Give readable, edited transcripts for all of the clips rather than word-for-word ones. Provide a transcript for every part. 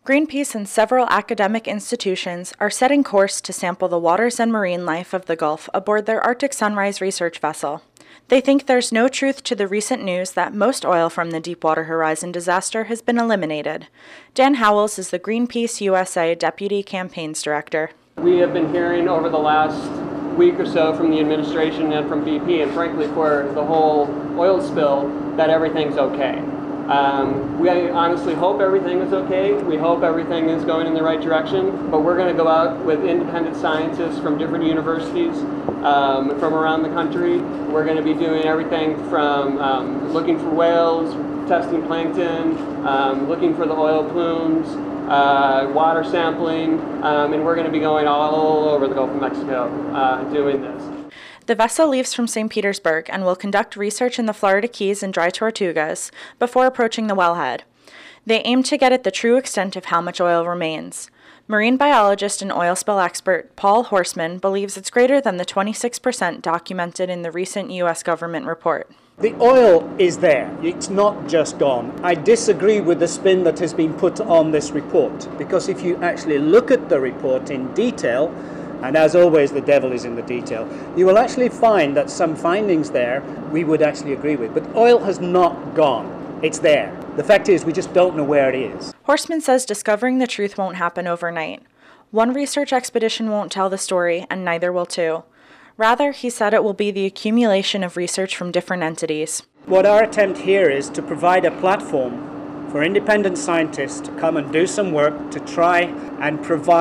Greenpeace and several academic institutions are setting course to sample the waters and marine life of the Gulf aboard their Arctic Sunrise research vessel. They think there's no truth to the recent news that most oil from the Deepwater Horizon disaster has been eliminated. Dan Howells is the Greenpeace USA Deputy Campaigns Director. We have been hearing over the last week or so from the administration and from BP, and frankly for the whole oil spill, that everything's okay. We honestly hope everything is okay. We hope everything is going in the right direction, but we're going to go out with independent scientists from different universities from around the country. We're going to be doing everything from looking for whales, testing plankton, looking for the oil plumes, water sampling, and we're going to be going all over the Gulf of Mexico doing this. The vessel leaves from St. Petersburg and will conduct research in the Florida Keys and Dry Tortugas before approaching the wellhead. They aim to get at the true extent of how much oil remains. Marine biologist and oil spill expert Paul Horstman believes it's greater than the 26% documented in the recent U.S. government report. The oil is there. It's not just gone. I disagree with the spin that has been put on this report, because if you actually look at the report in detail, and as always, the devil is in the detail, you will actually find that some findings there we would actually agree with. But oil has not gone. It's there. The fact is, we just don't know where it is. Horstman says discovering the truth won't happen overnight. One research expedition won't tell the story, and neither will two. Rather, he said it will be the accumulation of research from different entities. What our attempt here is to provide a platform for independent scientists to come and do some work to try and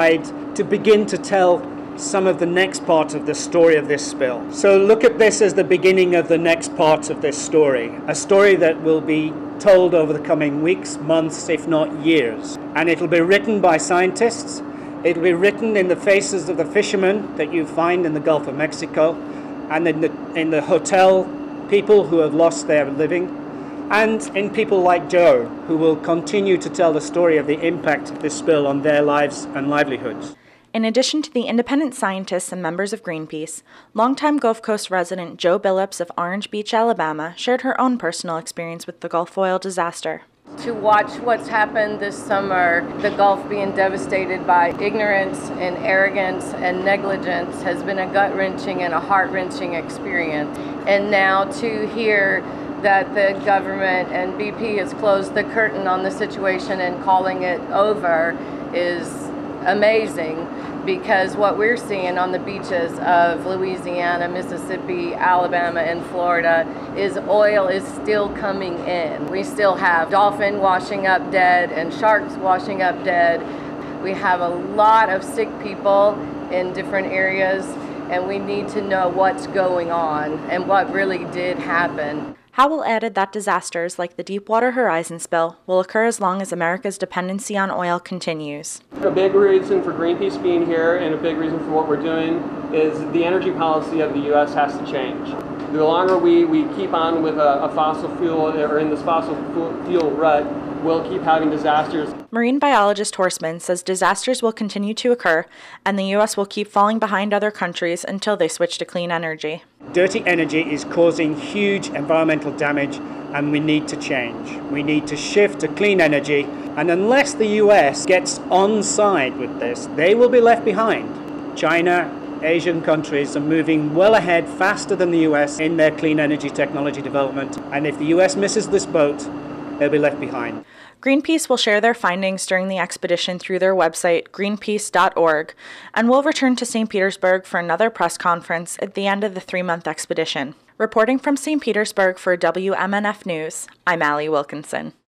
to begin to tell some of the next part of the story of this spill. So look at this as the beginning of the next part of this story, a story that will be told over the coming weeks, months, if not years. And it'll be written by scientists. It'll be written in the faces of the fishermen that you find in the Gulf of Mexico and in the hotel people who have lost their living, and in people like Joe, who will continue to tell the story of the impact of this spill on their lives and livelihoods. In addition to the independent scientists and members of Greenpeace, longtime Gulf Coast resident Jo Billups of Orange Beach, Alabama, shared her own personal experience with the Gulf oil disaster. To watch what's happened this summer, the Gulf being devastated by ignorance and arrogance and negligence, has been a gut-wrenching and a heart-wrenching experience. And now to hear that the government and BP has closed the curtain on the situation and calling it over is amazing, because what we're seeing on the beaches of Louisiana, Mississippi, Alabama, and Florida is oil is still coming in. We still have dolphin washing up dead and sharks washing up dead. We have a lot of sick people in different areas, and we need to know what's going on and what really did happen. Howell added that disasters like the Deepwater Horizon spill will occur as long as America's dependency on oil continues. A big reason for Greenpeace being here and a big reason for what we're doing is the energy policy of the U.S. has to change. The longer we keep on with a fossil fuel or in this fossil fuel rut, we'll keep having disasters. Marine biologist Horstman says disasters will continue to occur and the U.S. will keep falling behind other countries until they switch to clean energy. Dirty energy is causing huge environmental damage, and we need to change. We need to shift to clean energy, and unless the US gets on side with this, they will be left behind. China, Asian countries are moving well ahead, faster than the US in their clean energy technology development, and if the US misses this boat, they'll be left behind. Greenpeace will share their findings during the expedition through their website, greenpeace.org, and will return to St. Petersburg for another press conference at the end of the 3-month expedition. Reporting from St. Petersburg for WMNF News, I'm Allie Wilkinson.